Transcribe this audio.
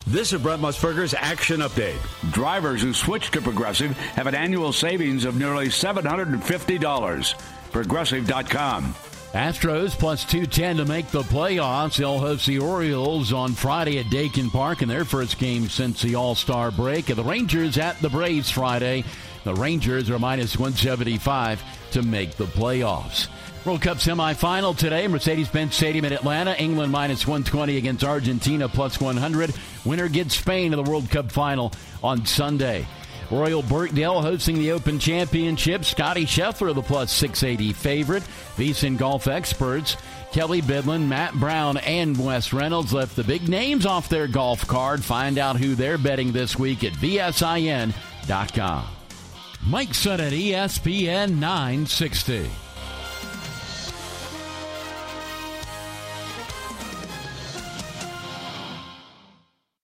This is Brent Musburger's Action Update. Drivers who switch to Progressive have an annual savings of nearly $750. Progressive.com. Astros plus 210 to make the playoffs. They'll host the Orioles on Friday at Dakin Park in their first game since the All-Star break. And the Rangers at the Braves Friday. The Rangers are minus 175 to make the playoffs. World Cup semifinal today, Mercedes-Benz Stadium in Atlanta. England minus 120 against Argentina plus 100. Winner gets Spain in the World Cup final on Sunday. Royal Birkdale hosting the Open Championship. Scotty Scheffler, the plus 680 favorite. VSiN golf experts Kelly Bidlin, Matt Brown, and Wes Reynolds left the big names off their golf card. Find out who they're betting this week at VSIN.com. Mike Son at ESPN 960.